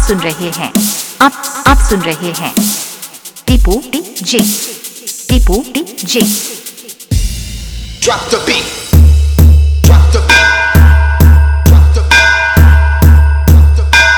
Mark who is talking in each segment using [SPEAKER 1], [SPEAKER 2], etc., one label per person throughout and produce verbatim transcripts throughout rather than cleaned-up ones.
[SPEAKER 1] सुन रहे हैं आप आप सुन रहे हैं Tipu DJ Tipu DJ.
[SPEAKER 2] Drop the beat. Drop the beat. Drop the beat. Drop the beat.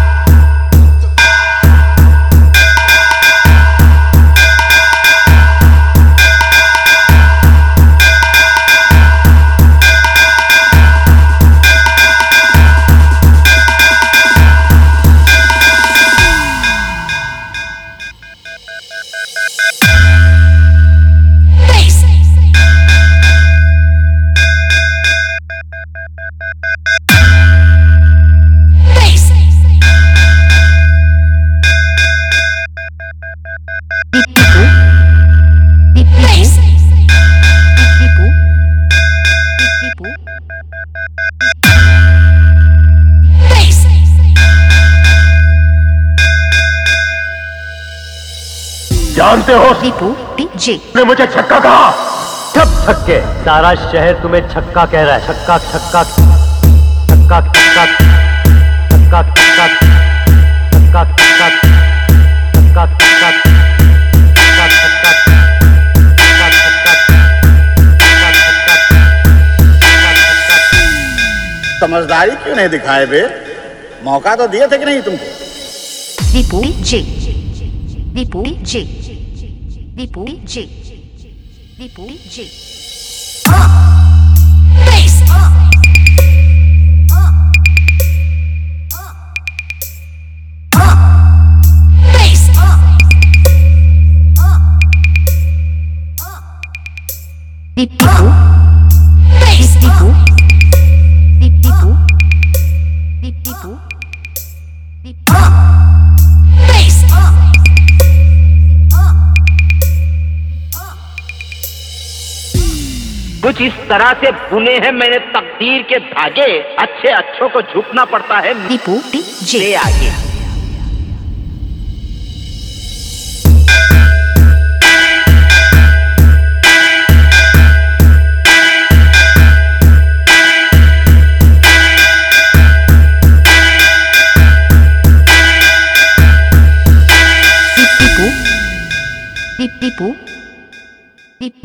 [SPEAKER 3] जानते हो
[SPEAKER 1] टीपू डीजे
[SPEAKER 3] ने मुझे छक्का कहा।
[SPEAKER 4] सब छक्के, सारा शहर तुम्हें छक्का कह रहा है। छक्का छक्का छक्का छक्का छक्का छक्का छक्का छक्का छक्का छक्का।
[SPEAKER 5] समझदारी क्यों नहीं दिखाए बे? मौका तो दिए थे कि नहीं तुमको?
[SPEAKER 1] Tipu DJ Tipu DJ Tipu DJ Tipu DJ. Tipu Tipu Tipu Tipu Tipu.
[SPEAKER 6] कुछ इस तरह से बुने हैं मैंने तकदीर के धागे, अच्छे अच्छों को झुकना पड़ता है
[SPEAKER 1] टीपू डीजे
[SPEAKER 6] मेरे आगे।
[SPEAKER 1] टीपू टीपू